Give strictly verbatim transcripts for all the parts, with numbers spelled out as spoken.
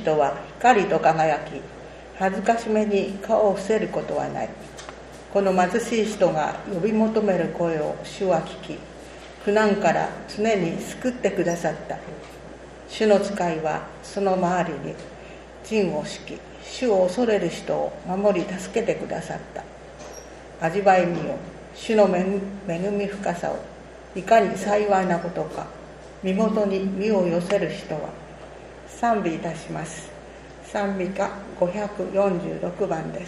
人は光と輝き、恥ずかしめに顔を伏せることはない。この貧しい人が呼び求める声を主は聞き、苦難から常に救ってくださった。主の使いはその周りに陣を敷き、主を恐れる人を守り助けてくださった。味わいみよ、主の恵み深さを、いかに幸いなことか。身元に身を寄せる人は。賛美いたします。賛美歌ごひゃくよんじゅうろくばんです。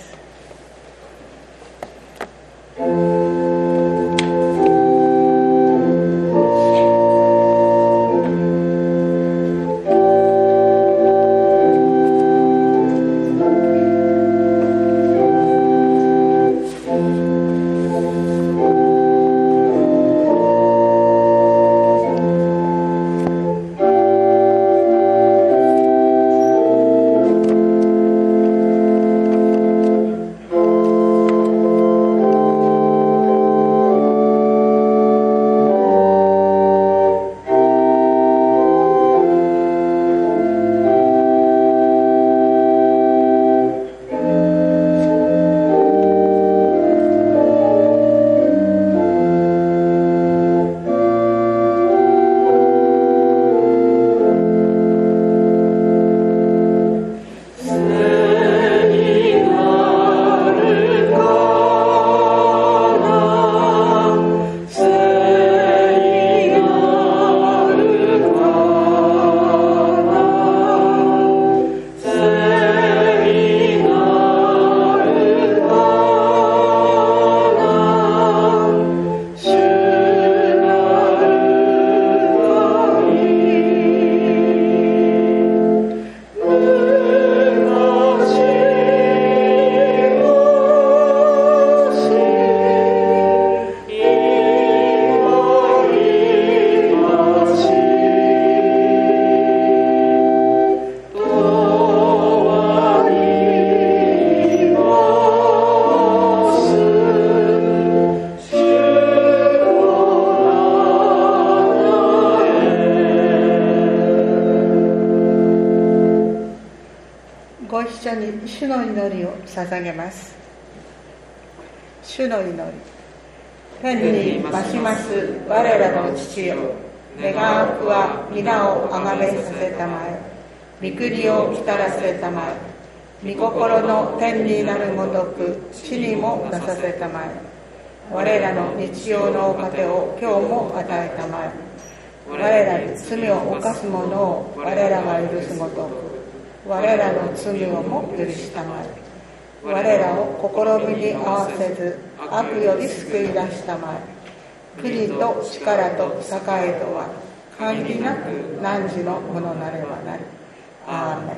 主の祈りを捧げます。主の祈り。天に増します我らの父よ、願わくは皆をあがめさせたまえ、御国を来たらせたまえ、御心の天になるごとく地にもなさせたまえ。我らの日曜の糧を今日も与えたまえ。我らに罪を犯す者を我らが許すごとく我らの罪をも許したまえ。我らを試みに合わせず悪より救い出したまえ。国と力と栄えとは限りなく汝のものなればなり。アーメン。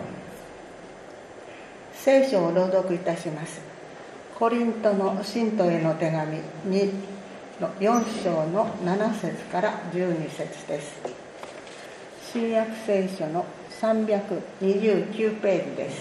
聖書を朗読いたします。コリントの信徒への手紙にのよん章のなな節からじゅうに節です。新約聖書のさんびゃくにじゅうきゅうページです。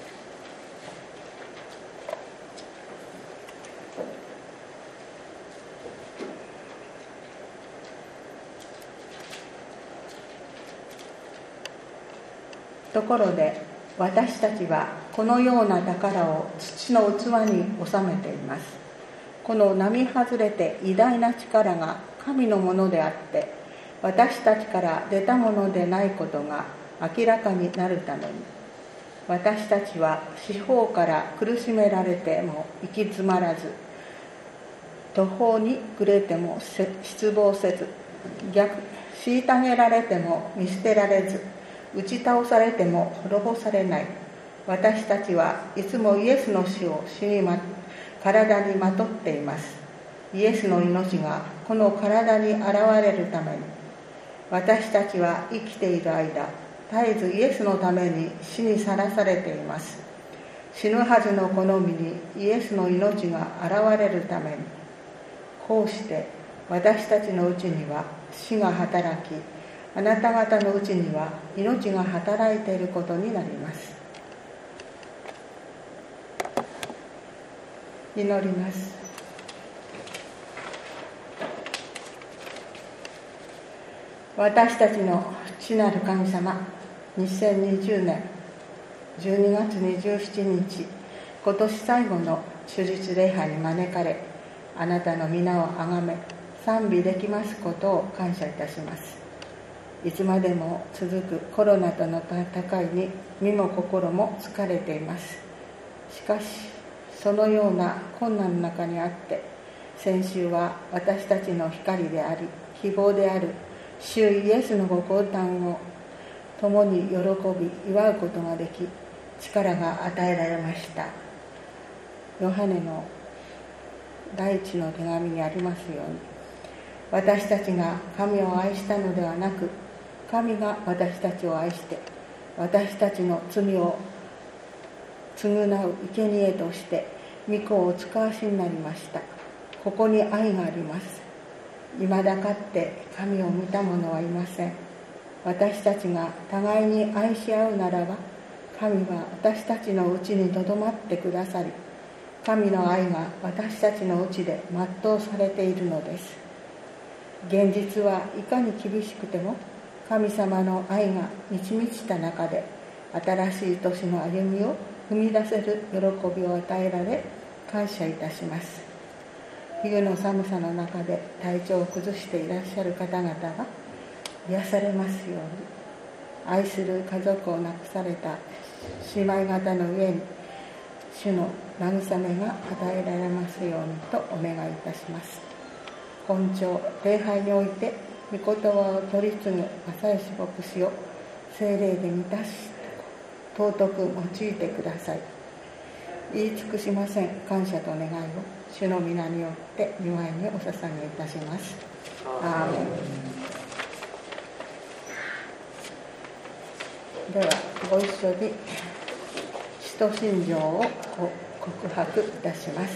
ところで私たちはこのような宝を土の器に収めています。この並外れて偉大な力が神のものであって私たちから出たものでないことが明らかになるために、私たちは四方から苦しめられても行き詰まらず、途方に暮れても失望せず、逆虐げられても見捨てられず、打ち倒されても滅ぼされない。私たちはいつもイエスの死を死に、ま、体にまとっています。イエスの命がこの体に現れるために、私たちは生きている間、絶えずイエスのために死にさらされています。死ぬはずのこの身にイエスの命が現れるために、こうして私たちのうちには死が働き、あなた方のうちには命が働いていることになります。祈ります。私たちの父なる神様、にせんにじゅうねんじゅうにがつにじゅうしちにち、今年最後の主日礼拝に招かれ、あなたの皆をあがめ賛美できますことを感謝いたします。いつまでも続くコロナとの戦いに身も心も疲れています。しかしそのような困難の中にあって、先週は私たちの光であり希望である主イエスのご降誕を共に喜び祝うことができ、力が与えられました。ヨハネの第一の手紙にありますように、私たちが神を愛したのではなく、神が私たちを愛して私たちの罪を償う生贄として御子をお使わしになりました。ここに愛があります。未だかって神を見た者はいません。私たちが互いに愛し合うならば、神は私たちのうちにとどまってくださり、神の愛が私たちのうちで全うされているのです。現実はいかに厳しくても、神様の愛が満ち満ちた中で新しい年の歩みを踏み出せる喜びを与えられ、感謝いたします。冬の寒さの中で体調を崩していらっしゃる方々が癒されますように、愛する家族を亡くされた姉妹方の上に主の慰めが与えられますようにとお願いいたします。今朝礼拝において御言葉を取り次ぐ正義牧師を聖霊で満たし尊く用いてください。言い尽くしません感謝と願いを主の皆によって御前にお捧げいたします。アーメン。ではご一緒に使徒信条を告白いたします。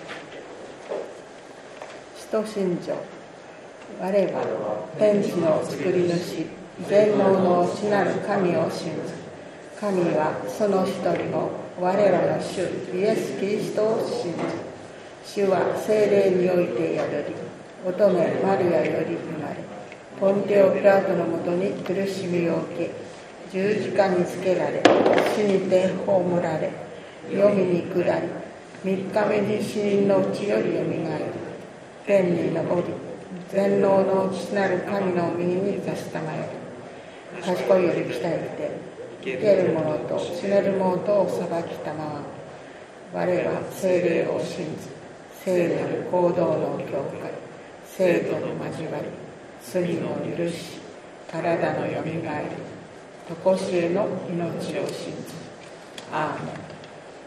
使徒信条。我は天地の作り主、全能の父なる神を信ず。神はその一人の我らの主イエス・キリストを信ず。主は聖霊において宿り、乙女マリアより生まれ、ポンテオ・ピラトのもとに苦しみを受け、十字架につけられ、死にて葬られ、黄泉に下り、三日目に死人のうちよりよみがえり、天に昇り、全能の父なる神の右に座したまえり、賢いより来たりて、生ける者と死ねる者とを裁きたまわ。我は聖霊を信ず、聖なる行動の教会、聖徒の交わり、罪の許し、体のよみがえり、常しえの命を信ず。アーメン。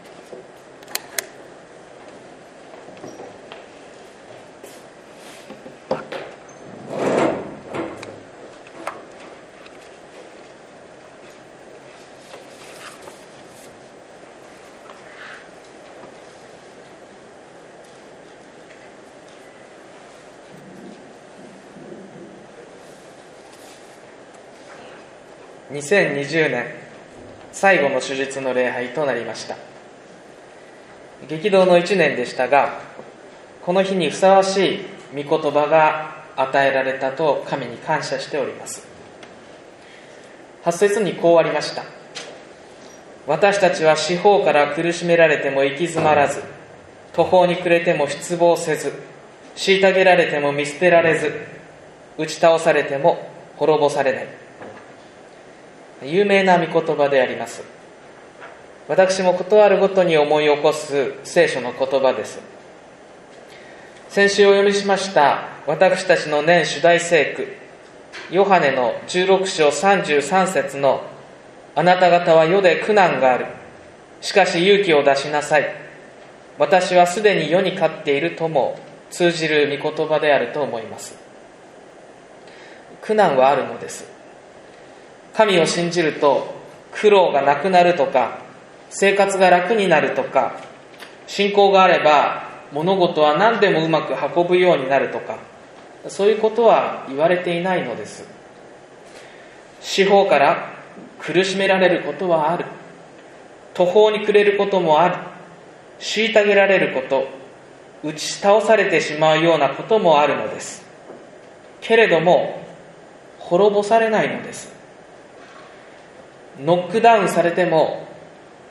にせんにじゅうねん最後の主日の礼拝となりました。激動のいちねんでしたが、この日にふさわしい御言葉が与えられたと神に感謝しております。はち節にこうありました。私たちは四方から苦しめられても行き詰まらず、途方に暮れても失望せず、虐げられても見捨てられず、打ち倒されても滅ぼされない。有名な御言葉であります。私もことあるごとに思い起こす聖書の言葉です。先週お読みしました私たちの年主題聖句ヨハネのじゅうろくしょうさんじゅうさんせつのあなた方は世で苦難がある、しかし勇気を出しなさい、私はすでに世に勝っているとも通じる御言葉であると思います。苦難はあるのです。神を信じると苦労がなくなるとか、生活が楽になるとか、信仰があれば物事は何でもうまく運ぶようになるとか、そういうことは言われていないのです。四方から苦しめられることはある、途方に暮れることもある、虐げられること、打ち倒されてしまうようなこともあるのです。けれども滅ぼされないのです。ノックダウンされても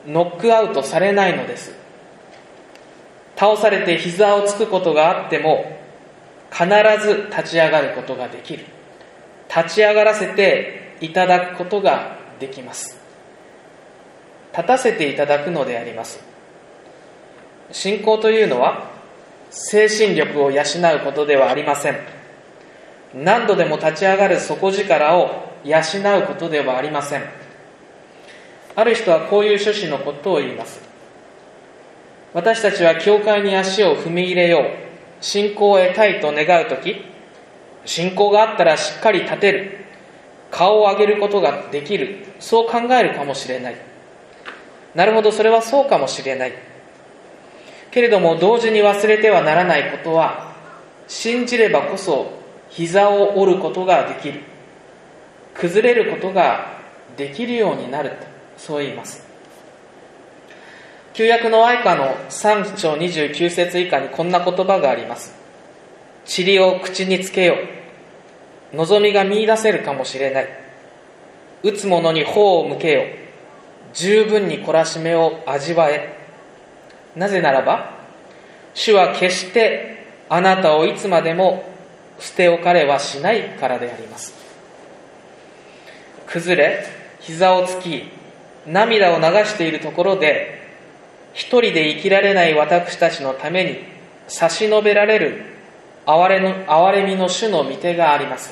ノックアウトされないのです。倒されて膝をつくことがあっても必ず立ち上がることができる。立ち上がらせていただくことができます。立たせていただくのであります。信仰というのは精神力を養うことではありません。何度でも立ち上がる底力を養うことではありません。ある人はこういう趣旨のことを言います。私たちは教会に足を踏み入れよう、信仰を得たいと願うとき、信仰があったらしっかり立てる、顔を上げることができる、そう考えるかもしれない。なるほど、それはそうかもしれない。けれども同時に忘れてはならないことは、信じればこそ膝を折ることができる、崩れることができるようになると、そう言います。旧約の愛歌のさん章にじゅうきゅう節以下にこんな言葉があります。塵を口につけよう、望みが見出せるかもしれない。打つ者に頬を向けよう、十分に懲らしめを味わえ。なぜならば主は決してあなたをいつまでも捨て置かれはしないからであります。崩れ膝をつき涙を流しているところで、一人で生きられない私たちのために差し伸べられる憐れの憐れみの主の御手があります。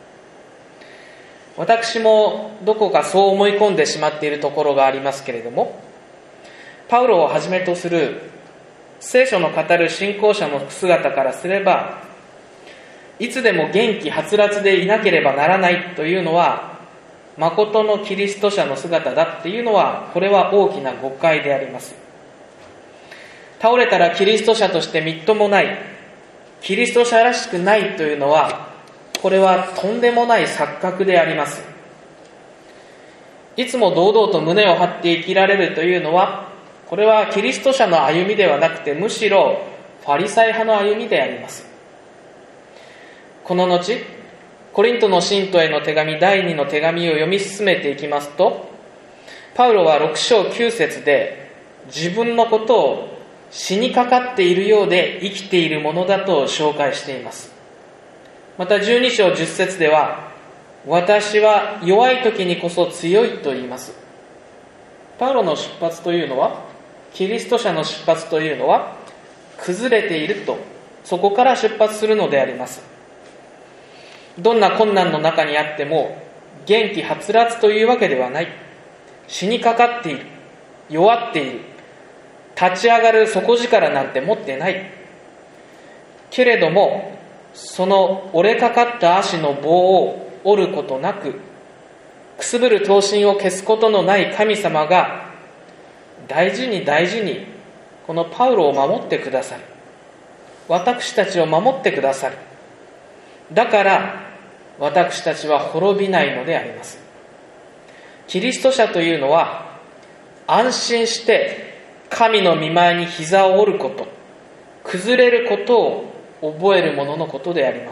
私もどこかそう思い込んでしまっているところがありますけれども、パウロをはじめとする聖書の語る信仰者の姿からすれば、いつでも元気はつらつでいなければならないというのは誠のキリスト者の姿だっていうのは、これは大きな誤解であります。倒れたらキリスト者としてみっともない、キリスト者らしくないというのは、これはとんでもない錯覚であります。いつも堂々と胸を張って生きられるというのは、これはキリスト者の歩みではなくて、むしろファリサイ派の歩みであります。この後、コリントの信徒への手紙だいにの手紙を読み進めていきますと、パウロはろく章きゅう節で自分のことを死にかかっているようで生きているものだと紹介しています。またじゅうに章じゅっ節では、私は弱い時にこそ強いと言います。パウロの出発というのは、キリスト者の出発というのは、崩れていると、そこから出発するのであります。どんな困難の中にあっても元気はつらつというわけではない。死にかかっている、弱っている、立ち上がる底力なんて持ってない。けれどもその折れかかった足の棒を折ることなく、くすぶる刀身を消すことのない神様が大事に大事にこのパウロを守ってくださる。私たちを守ってくださる。だから私たちは滅びないのであります。キリスト者というのは、安心して神の御前に膝を折ること、崩れることを覚えるもののことであります。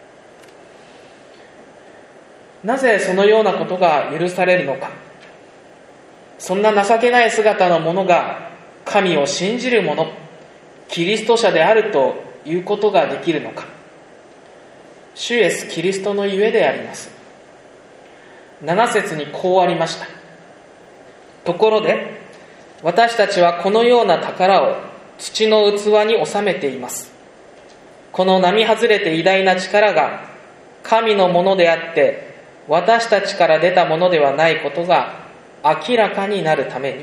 なぜそのようなことが許されるのか。そんな情けない姿の者が神を信じる者、キリスト者であるということができるのか。主イエスキリストのゆえであります。なな節にこうありました。ところで私たちはこのような宝を土の器に収めています。この並外れて偉大な力が神のものであって私たちから出たものではないことが明らかになるために。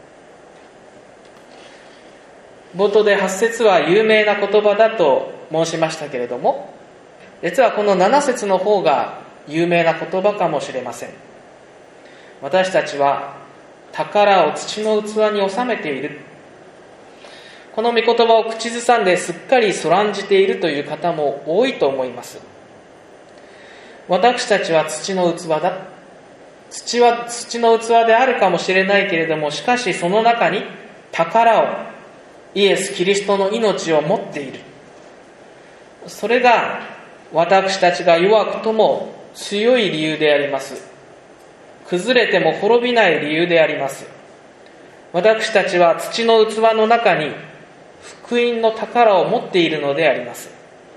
冒頭ではち節は有名な言葉だと申しましたけれども、実はこのなな節の方が有名な言葉かもしれません。私たちは宝を土の器に収めている。この御言葉を口ずさんですっかりそらんじているという方も多いと思います。私たちは土の器だ。土は土の器であるかもしれないけれども、しかしその中に宝を、イエス・キリストの命を持っている。それが私たちが弱くとも強い理由であります。崩れても滅びない理由であります。 私たちは土の器の中に福音の宝を持っているのであります。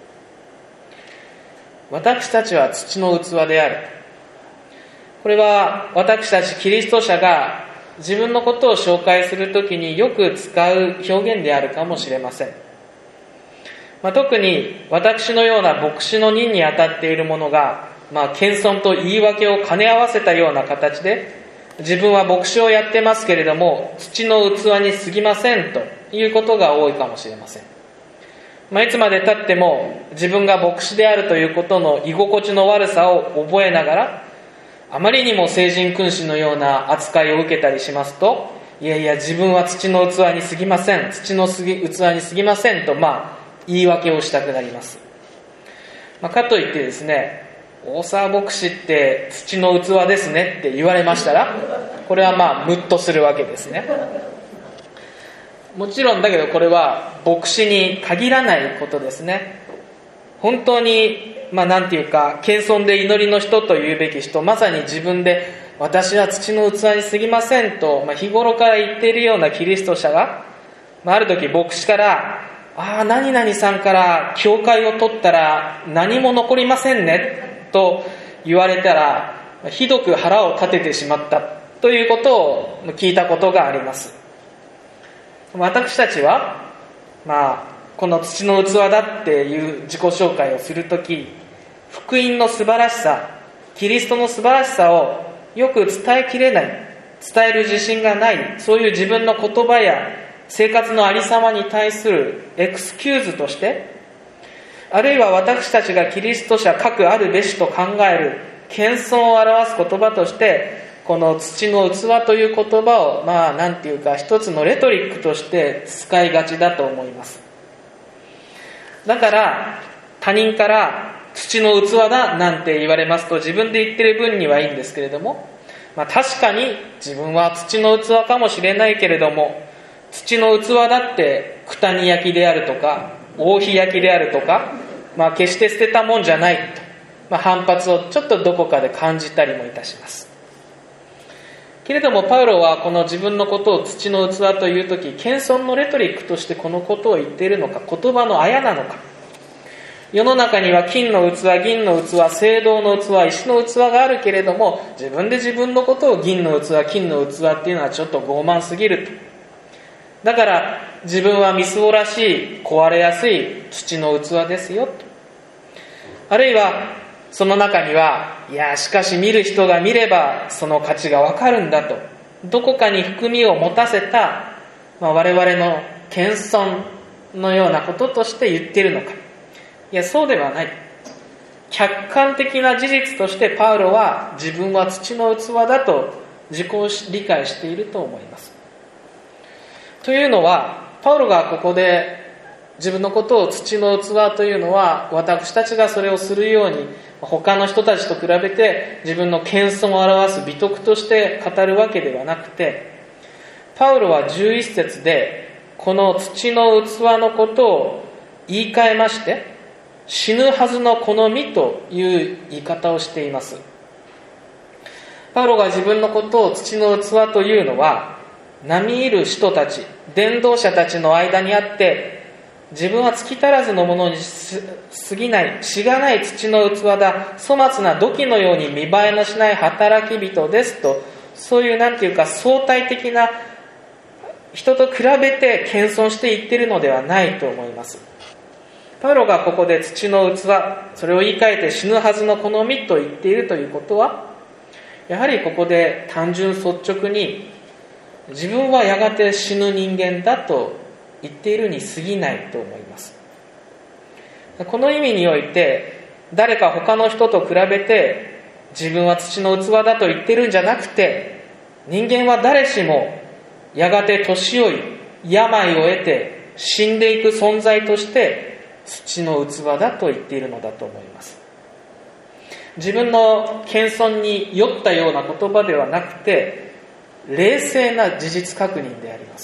私たちは土の器である。これは私たちキリスト者が自分のことを紹介するときによく使う表現であるかもしれません。まあ、特に私のような牧師の任に当たっている者が、まあ、謙遜と言い訳を兼ね合わせたような形で、自分は牧師をやってますけれども土の器に過ぎませんということが多いかもしれません。まあ、いつまで経っても自分が牧師であるということの居心地の悪さを覚えながら、あまりにも聖人君子のような扱いを受けたりしますと、いやいや自分は土の器に過ぎません、土の器に過ぎませんと、まあ言い訳をしたくなります。まあ、かといってですね、大沢牧師って土の器ですねって言われましたら、これはまあムッとするわけですね。もちろんだけどこれは牧師に限らないことですね。本当にまあなんていうか謙遜で祈りの人というべき人、まさに自分で私は土の器に過ぎませんと、まあ、日頃から言っているようなキリスト者が、まあ、ある時牧師からああ何々さんから教会を取ったら何も残りませんねと言われたら、ひどく腹を立ててしまったということを聞いたことがあります。私たちは、まあ、この土の器だっていう自己紹介をするとき、福音の素晴らしさ、キリストの素晴らしさをよく伝えきれない、伝える自信がない、そういう自分の言葉や生活のありさまに対するエクスキューズとして、あるいは私たちがキリスト者各あるべしと考える謙遜を表す言葉として、この土の器という言葉をまあなんていうか一つのレトリックとして使いがちだと思います。だから他人から土の器だなんて言われますと、自分で言ってる分にはいいんですけれども、まあ、確かに自分は土の器かもしれないけれども、土の器だって九谷焼であるとか大火焼きであるとか、まあ、決して捨てたもんじゃないと、まあ、反発をちょっとどこかで感じたりもいたします。けれどもパウロはこの自分のことを土の器というとき、謙遜のレトリックとしてこのことを言っているのか、言葉のあやなのか。世の中には金の器、銀の器、青銅の器、石の器があるけれども、自分で自分のことを銀の器、金の器っていうのはちょっと傲慢すぎると。だから自分はみすぼらしい、壊れやすい土の器ですよと。あるいはその中には、いやしかし見る人が見ればその価値がわかるんだと、どこかに含みを持たせた、まあ、我々の謙遜のようなこととして言っているのか。いやそうではない。客観的な事実としてパウロは自分は土の器だと自己理解していると思います。というのは、パウロがここで自分のことを土の器というのは、私たちがそれをするように他の人たちと比べて自分の謙遜を表す美徳として語るわけではなくて、パウロはじゅういっ節でこの土の器のことを言い換えまして、死ぬはずのこの身という言い方をしています。パウロが自分のことを土の器というのは、並みいる人たち、伝道者たちの間にあって、自分は月足らずのものに過ぎない、しがない土の器だ、粗末な土器のように見栄えのしない働き人ですと、そういうなんていうか相対的な、人と比べて謙遜して言っているのではないと思います。パウロがここで土の器、それを言い換えて死ぬはずのこの身と言っているということは、やはりここで単純率直に自分はやがて死ぬ人間だと言っているに過ぎないと思います。この意味において、誰か他の人と比べて自分は土の器だと言っているんじゃなくて、人間は誰しもやがて年老い、病を得て死んでいく存在として土の器だと言っているのだと思います。自分の謙遜に酔ったような言葉ではなくて、冷静な事実確認であります。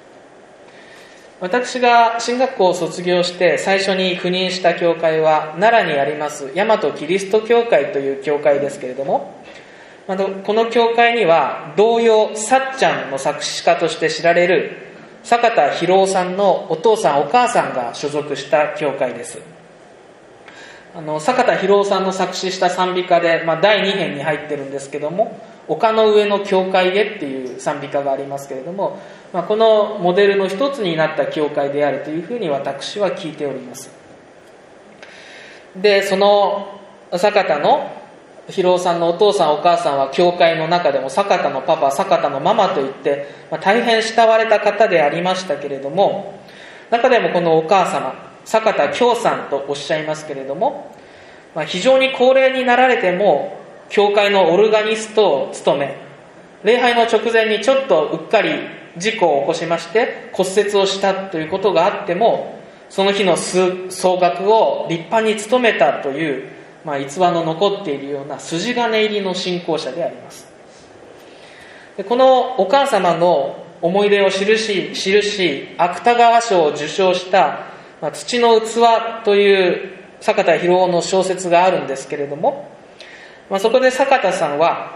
私が神学校を卒業して最初に赴任した教会は、奈良にあります大和キリスト教会という教会ですけれども、 この教会には童謡さっちゃんの作詞家として知られる坂田博夫さんのお父さんお母さんが所属した教会です。あの坂田博夫さんの作詞した賛美歌で、まあ、だいに編に入ってるんですけども、丘の上の教会へっていう賛美歌がありますけれども、まあ、このモデルの一つになった教会であるというふうに私は聞いております。で、その坂田の博夫さんのお父さんお母さんは教会の中でも坂田のパパ、坂田のママといって、まあ、大変慕われた方でありましたけれども、中でもこのお母様坂田京さんとおっしゃいますけれども、まあ、非常に高齢になられても教会のオルガニストを務め、礼拝の直前にちょっとうっかり事故を起こしまして骨折をしたということがあっても、その日の総額を立派に務めたという、まあ、逸話の残っているような筋金入りの信仰者であります。で、このお母様の思い出を記し、記し芥川賞を受賞した、まあ、土の器という坂田博夫の小説があるんですけれども、まあ、そこで坂田さんは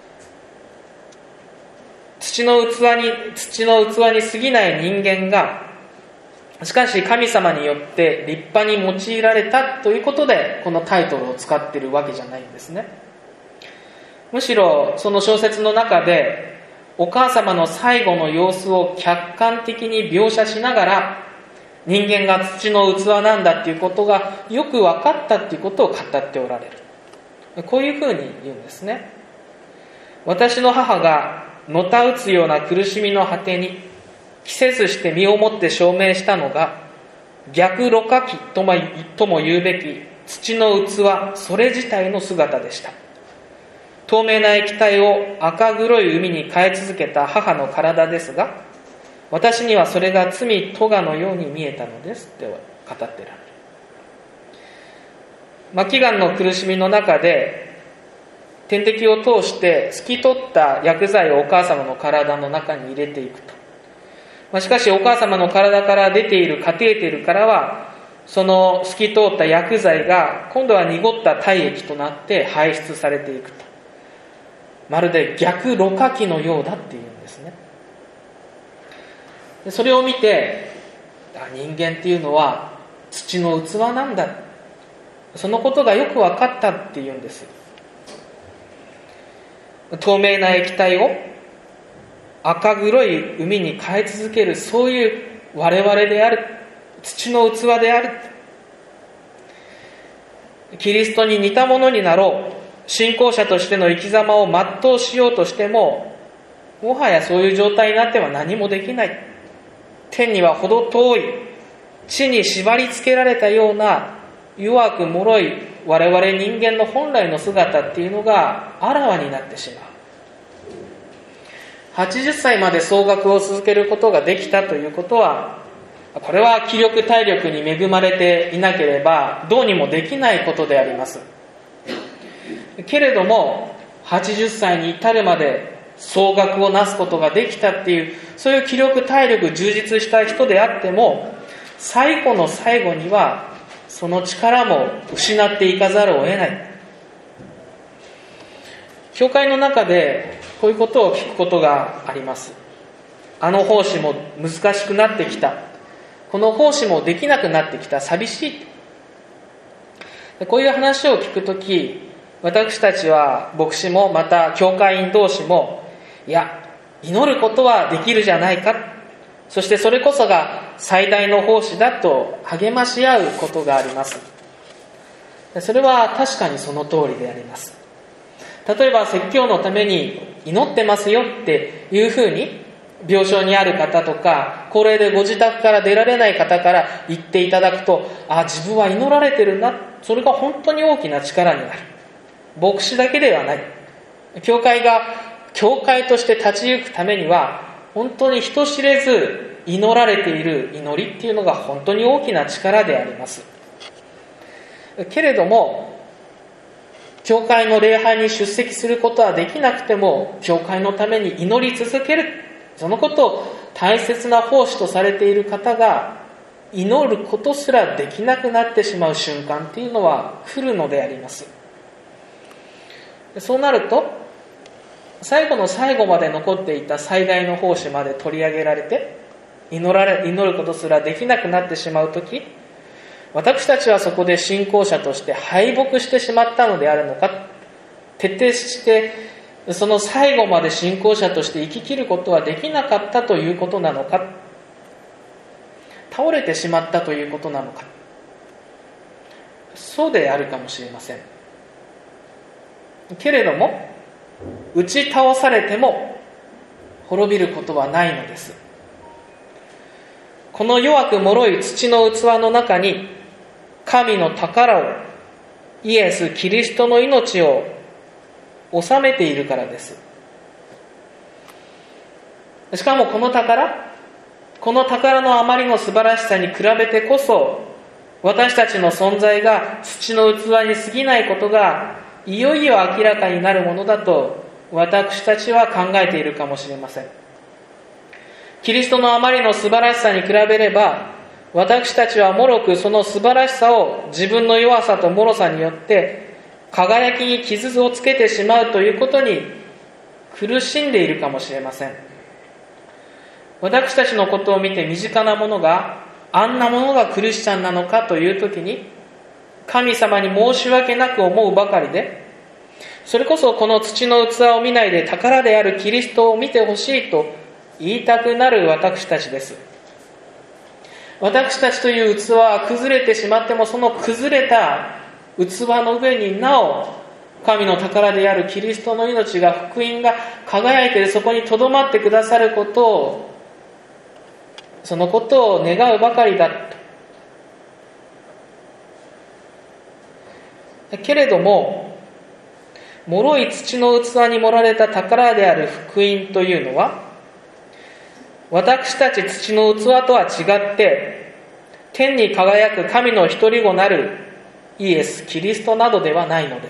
土の器に土の器に過ぎない人間がしかし神様によって立派に用いられたということでこのタイトルを使っているわけじゃないんですね。むしろその小説の中でお母様の最後の様子を客観的に描写しながら、人間が土の器なんだっていうことがよく分かったっていうことを語っておられる。こういうふうに言うんですね。私の母がのたうつような苦しみの果てに期せずして身をもって証明したのが、逆ろ過器とも、とも言うべき土の器それ自体の姿でした。透明な液体を赤黒い海に変え続けた母の体ですが、私にはそれが罪咎のように見えたのですって語っている。末期がんの苦しみの中で点滴を通して透き通った薬剤をお母様の体の中に入れていくと、まあ、しかしお母様の体から出ているカテーテルからはその透き通った薬剤が今度は濁った体液となって排出されていくと、まるで逆ろ過器のようだっていうんですね。それを見て、人間っていうのは土の器なんだ、そのことがよく分かったっていうんです。透明な液体を赤黒い海に変え続ける、そういう我々である、土の器である。キリストに似たものになろう、信仰者としての生き様を全うしようとしても、もはやそういう状態になっては何もできない。天には程遠い、地に縛り付けられたような弱く脆い我々人間の本来の姿っていうのがあらわになってしまう。はちじゅっさいまで奏楽を続けることができたということは、これは気力体力に恵まれていなければどうにもできないことであります。けれどもはちじゅっさいに至るまで奏楽をなすことができたっていう、そういう気力体力充実した人であっても、最後の最後にはその力も失っていかざるを得ない。教会の中でこういうことを聞くことがあります。あの奉仕も難しくなってきた、この奉仕もできなくなってきた、寂しい。こういう話を聞くとき、私たちは牧師もまた教会員同士も、いや、祈ることはできるじゃないか、そしてそれこそが最大の奉仕だと励まし合うことがあります。それは確かにその通りであります。例えば説教のために祈ってますよっていうふうに病床にある方とか高齢でご自宅から出られない方から言っていただくと、あ、自分は祈られてるな、それが本当に大きな力になる。牧師だけではない。教会が教会として立ち行くためには本当に人知れず祈られている祈りっていうのが本当に大きな力であります。けれども教会の礼拝に出席することはできなくても、教会のために祈り続ける、そのことを大切な奉仕とされている方が祈ることすらできなくなってしまう瞬間っていうのは来るのであります。そうなると最後の最後まで残っていた最大の奉仕まで取り上げられて、祈られ、祈ることすらできなくなってしまうとき、私たちはそこで信仰者として敗北してしまったのであるのか、徹底してその最後まで信仰者として生き切ることはできなかったということなのか、倒れてしまったということなのか、そうであるかもしれません。けれども打ち倒されても滅びることはないのです。この弱く脆い土の器の中に神の宝を、イエス・キリストの命を収めているからです。しかもこの宝、この宝のあまりの素晴らしさに比べてこそ、私たちの存在が土の器に過ぎないことがいよいよ明らかになるものだと私たちは考えているかもしれません。キリストのあまりの素晴らしさに比べれば、私たちは脆くその素晴らしさを自分の弱さと脆さによって輝きに傷をつけてしまうということに苦しんでいるかもしれません。私たちのことを見て身近なものがあんなものがクリスチャンなのかというときに、神様に申し訳なく思うばかりで、それこそこの土の器を見ないで宝であるキリストを見てほしいと言いたくなる私たちです。私たちという器は崩れてしまっても、その崩れた器の上になお神の宝であるキリストの命が、福音が輝いている、そこにとどまってくださることを、そのことを願うばかりだと。けれども脆い土の器に盛られた宝である福音というのは、私たち土の器とは違って天に輝く神の一人子なるイエス・キリストなどではないのです。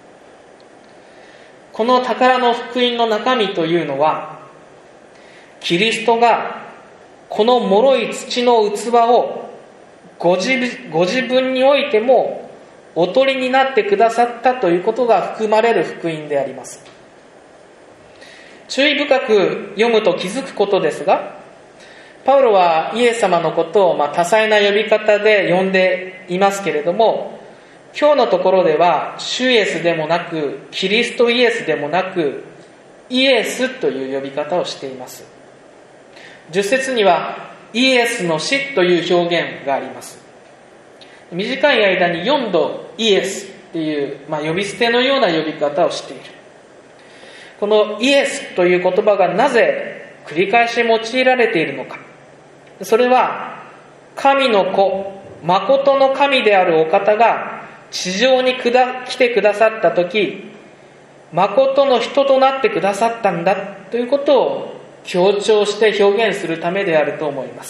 この宝の福音の中身というのは、キリストがこの脆い土の器をご自、ご自分においてもお取りになってくださったということが含まれる福音であります。注意深く読むと気づくことですが、パウロはイエス様のことをまあ多彩な呼び方で呼んでいますけれども、今日のところでは主イエスでもなくキリストイエスでもなくイエスという呼び方をしています。じゅっ節にはイエスの死という表現があります。短い間によんどイエスっていう、まあ、呼び捨てのような呼び方をしている。このイエスという言葉がなぜ繰り返し用いられているのか。それは神の子、誠の神であるお方が地上に来てくださったとき、誠の人となってくださったんだということを強調して表現するためであると思います。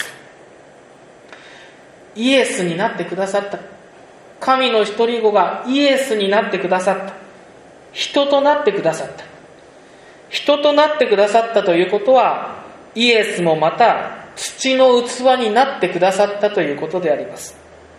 イエスになってくださった。神の一人子がイエスになってくださった。人となってくださった。人となってくださったということは、イエスもまた土の器になってくださったということであります。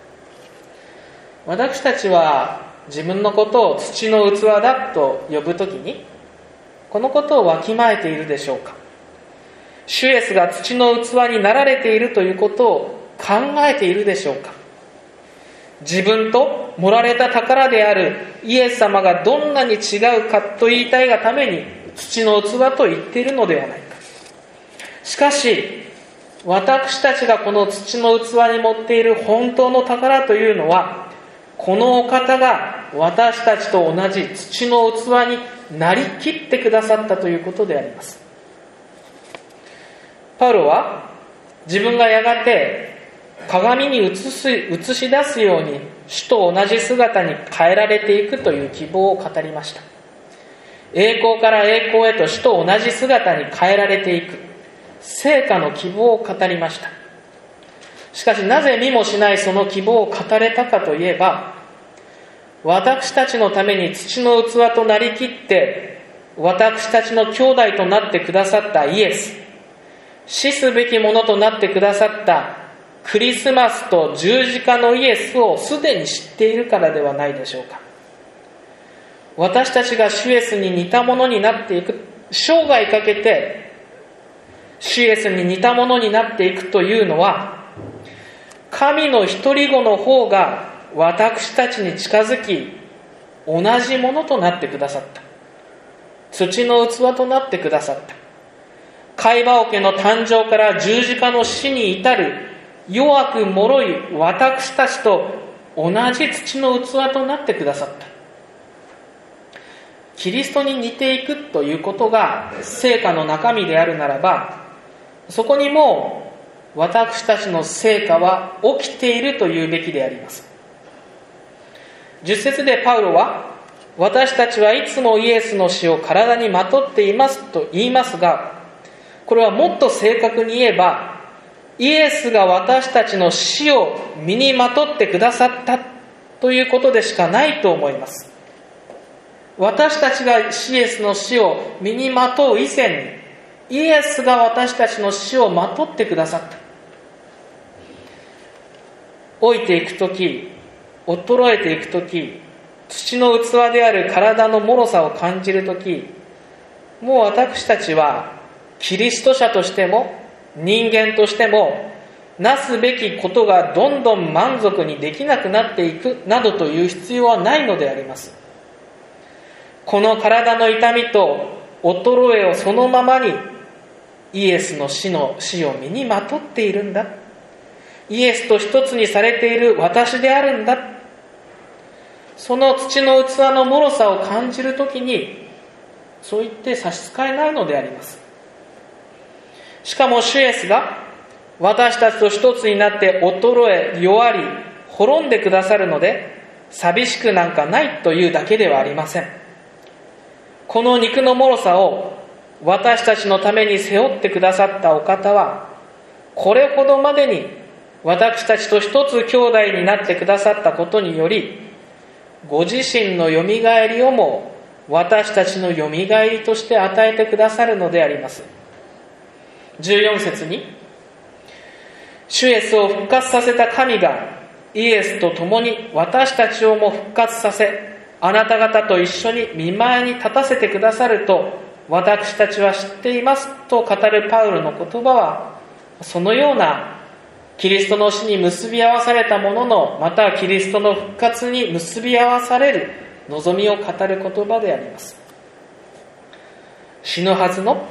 私たちは自分のことを土の器だと呼ぶときに、このことをわきまえているでしょうか。主イエスが土の器になられているということを考えているでしょうか。自分と盛られた宝であるイエス様がどんなに違うかと言いたいがために土の器と言っているのではないか。しかし私たちがこの土の器に持っている本当の宝というのは、このお方が私たちと同じ土の器になりきってくださったということであります。パウロは自分がやがて鏡に映す、映し出すように主と同じ姿に変えられていくという希望を語りました。栄光から栄光へと主と同じ姿に変えられていく成果の希望を語りました。しかしなぜ見もしないその希望を語れたかといえば、私たちのために土の器となりきって私たちの兄弟となってくださったイエス、死すべきものとなってくださったクリスマスと十字架のイエスをすでに知っているからではないでしょうか。 私たちが主イエスに似たものになっていく、生涯かけて主イエスに似たものになっていくというのは、神の一人子の方が私たちに近づき、同じものとなってくださった。土の器となってくださった。貝羽桶の誕生から十字架の死に至る弱く脆い私たちと同じ土の器となってくださった。キリストに似ていくということが成果の中身であるならば、そこにも私たちの成果は起きているというべきであります。じゅっ節でパウロは、私たちはいつもイエスの死を体にまとっていますと言いますが、これはもっと正確に言えば、イエスが私たちの死を身にまとってくださったということでしかないと思います。私たちがイエスの死を身にまとう以前に、イエスが私たちの死をまとってくださった。老いていくとき、衰えていくとき、土の器である体の脆さを感じるとき、もう私たちはキリスト者としても人間としてもなすべきことがどんどん満足にできなくなっていくなどという必要はないのであります。この体の痛みと衰えをそのままにイエスの死の死を身にまとっているんだ。イエスと一つにされている私であるんだ。その土の器の脆さを感じるときに、そう言って差し支えないのであります。しかも主イエスが私たちと一つになって衰え、弱り、滅んでくださるので、寂しくなんかないというだけではありません。この肉の脆さを私たちのために背負ってくださったお方は、これほどまでに私たちと一つ兄弟になってくださったことにより、ご自身のよみがえりをも私たちのよみがえりとして与えてくださるのであります。じゅうよん節に、主イエスを復活させた神がイエスと共に私たちをも復活させ、あなた方と一緒に御前に立たせてくださると私たちは知っていますと語るパウロの言葉は、そのようなキリストの死に結び合わされたものの、またはキリストの復活に結び合わされる望みを語る言葉であります。死ぬはずの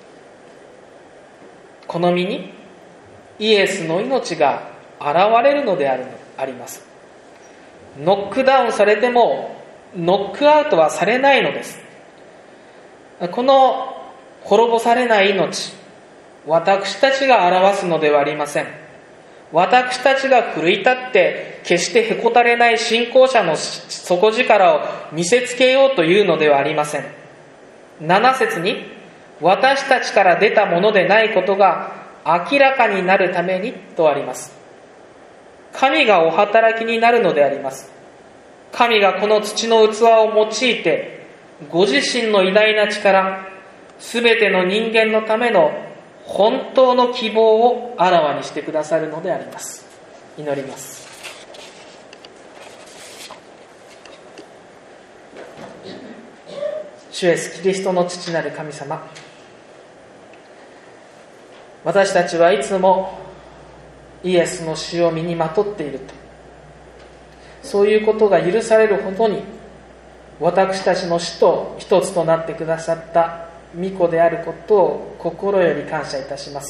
この身にイエスの命が現れるのであるあります。ノックダウンされてもノックアウトはされないのです。この滅ぼされない命、私たちが表すのではありません。私たちが奮い立って決してへこたれない信仰者の底力を見せつけようというのではありません。なな節に、私たちから出たものでないことが明らかになるためにとあります。神がお働きになるのであります。神がこの土の器を用いて、ご自身の偉大な力、すべての人間のための本当の希望をあらわにしてくださるのであります。祈ります。主イエスキリストの父なる神様、私たちはいつもイエスの死を身にまとっていると、そういうことが許されるほどに私たちの死と一つとなってくださった御子であることを心より感謝いたします。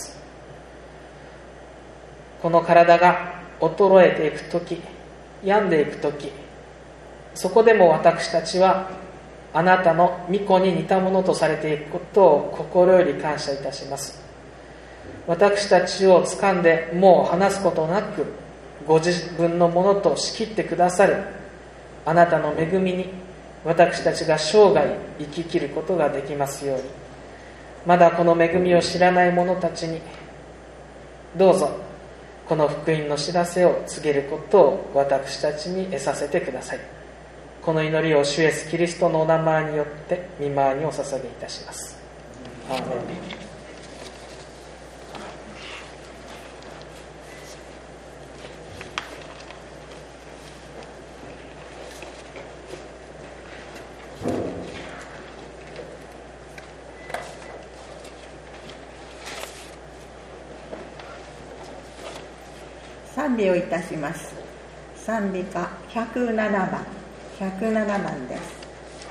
この体が衰えていくとき、病んでいくとき、そこでも私たちはあなたの御子に似たものとされていくことを心より感謝いたします。私たちを掴んでもう離すことなく、ご自分のものと仕切ってくださるあなたの恵みに私たちが生涯生き切ることができますように、まだこの恵みを知らない者たちにどうぞこの福音の知らせを告げることを私たちに得させてください。この祈りを主イエスキリストのお名前によって御前にお捧げいたします。アーメン。 賛美をいたします。賛美歌ひゃくななばん、ひゃくななばんです。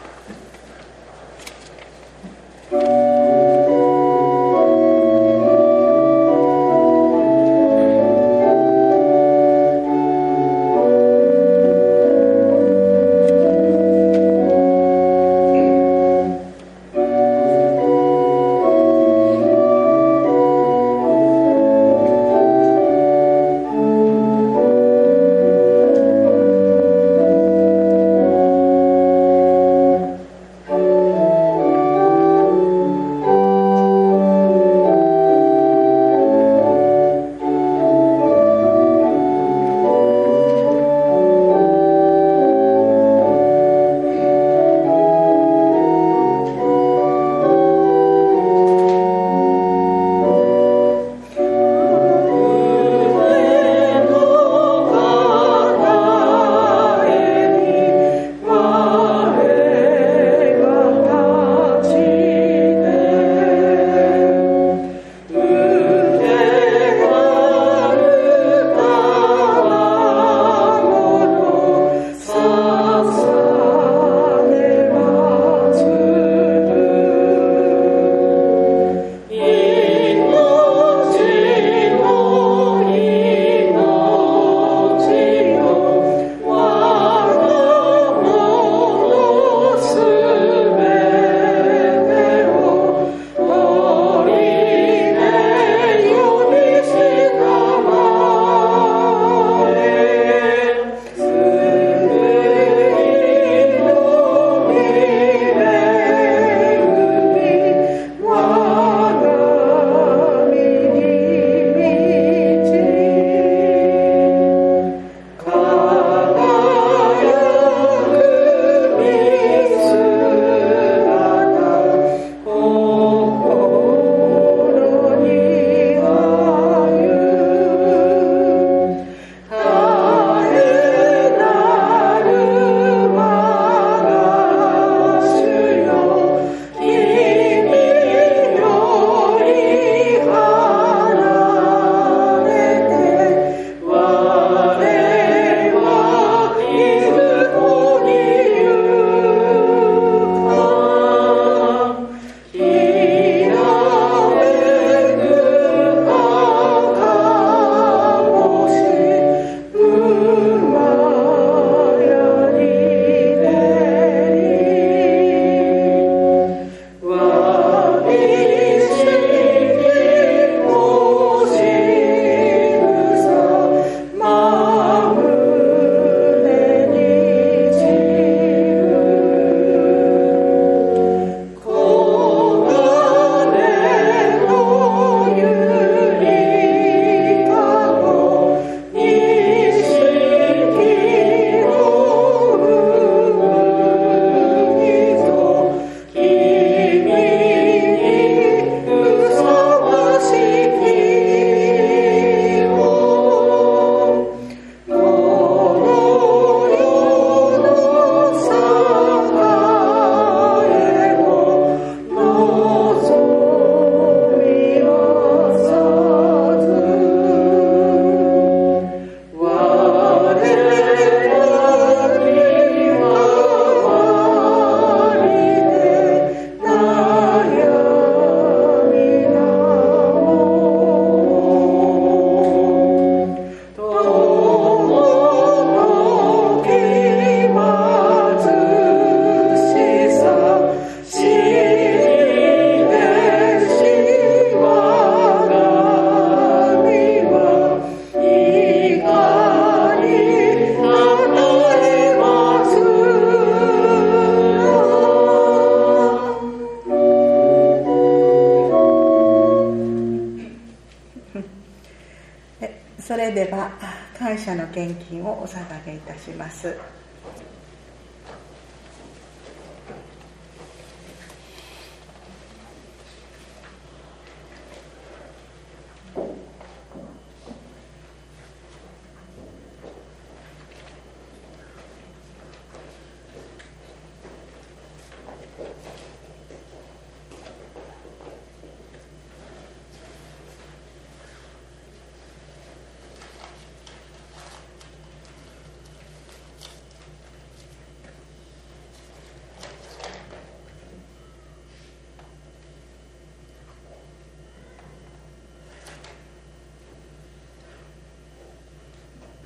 それでは感謝の献金をお捧げいたします。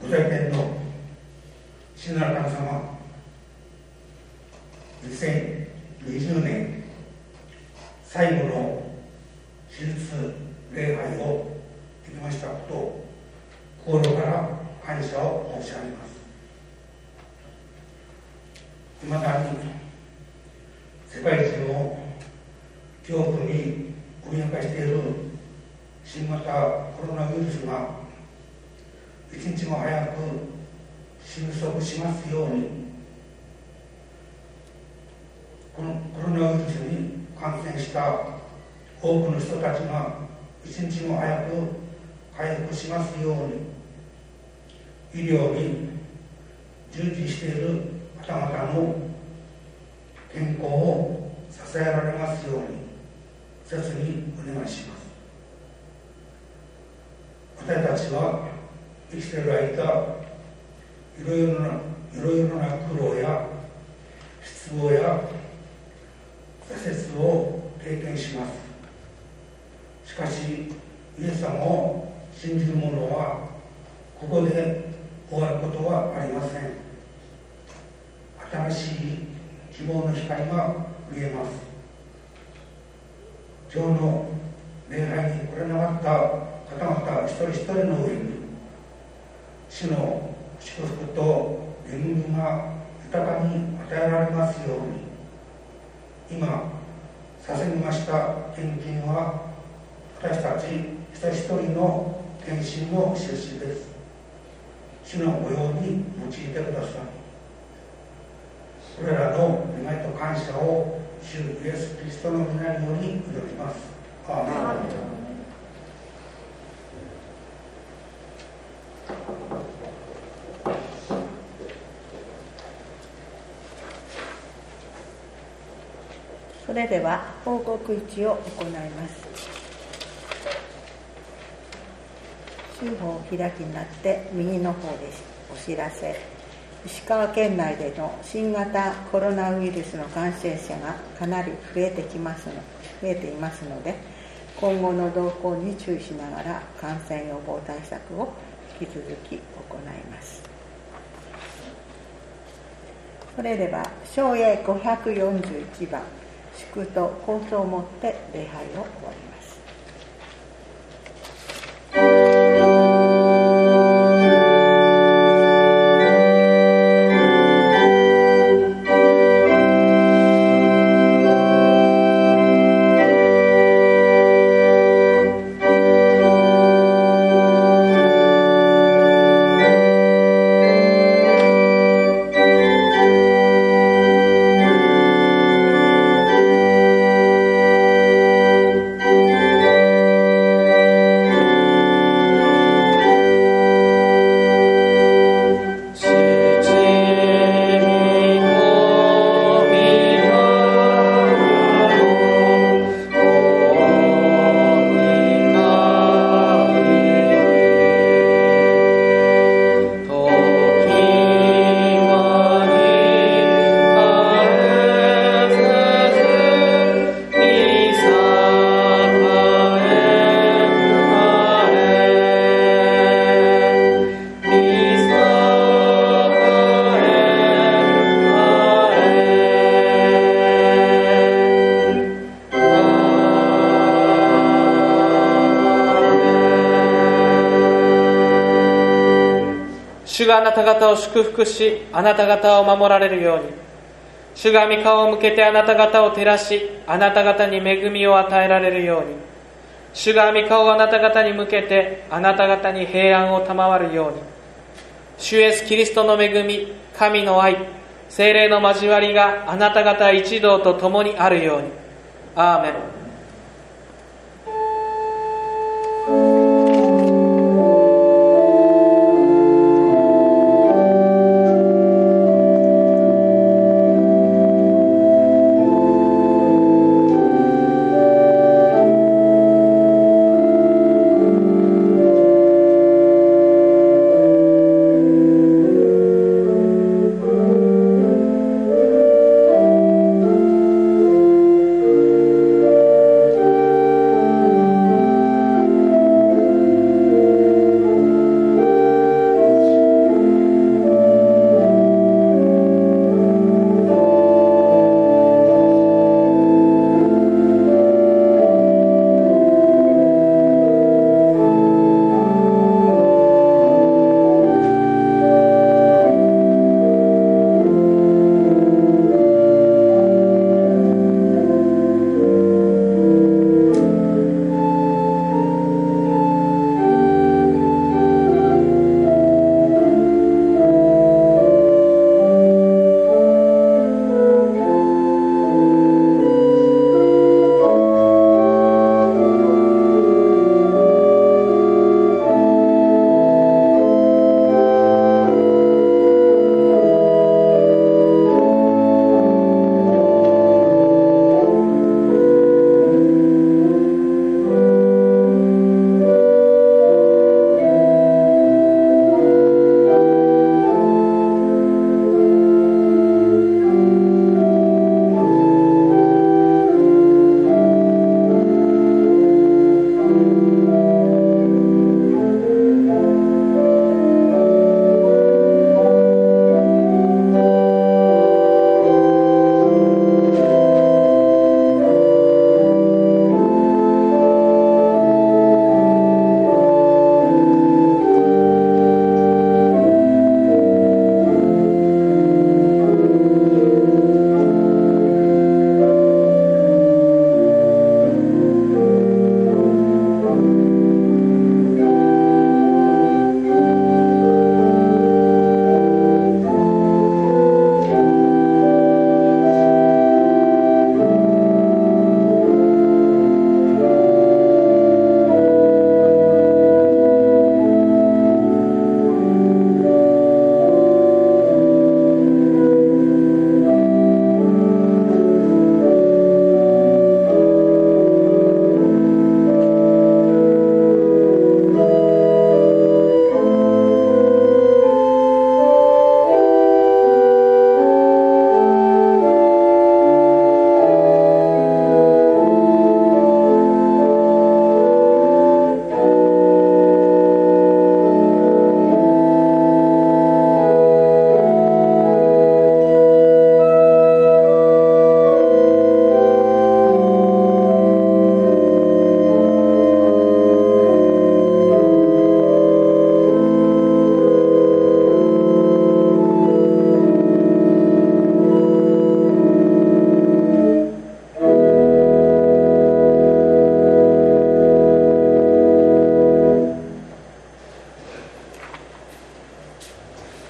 ご在天の父なる神様、にせんにじゅうねん最後の手術礼拝をできましたことを心から感謝を申し上げます。いまだに世界中を恐怖に脅かしている新型コロナウイルスが一日も早く収束しますように、このコロナウイルスに感染した多くの人たちが一日も早く回復しますように、医療に従事している方々の健康を支えられますように切にお願いします。私たちは生きている間、いろいろな、いろいろな苦労や失望や挫折を経験します。しかし、イエス様を信じる者はここで終わることはありません。新しい希望の光が見えます。今日の礼拝に来れなかった方々一人一人の上に主の祝福と恵みが豊かに与えられますように、今捧げました献金は私たち一人一人の献身の印です。主の御用に用いてください。これらの願いと感謝を主イエス・キリストの皆により祈ります。アーメン。 それでは報告一を行います。週報を開きになって右の方でお知らせ。石川県内での新型コロナウイルスの感染者がかなり増えてきますの増えていますので、今後の動向に注意しながら感染予防対策を引き続き行います。それでは唱詠ごひゃくよんじゅういちばん、祝と構想をもって礼拝を終わります。 主があなた方を祝福し、あなた方を守られるように。主が御顔を向けてあなた方を照らし、あなた方に恵みを与えられるように。主が御顔をあなた方に向けてあなた方に平安を賜るように。主イエスキリストの恵み、神の愛、聖霊の交わりがあなた方一同と共にあるように。アーメン。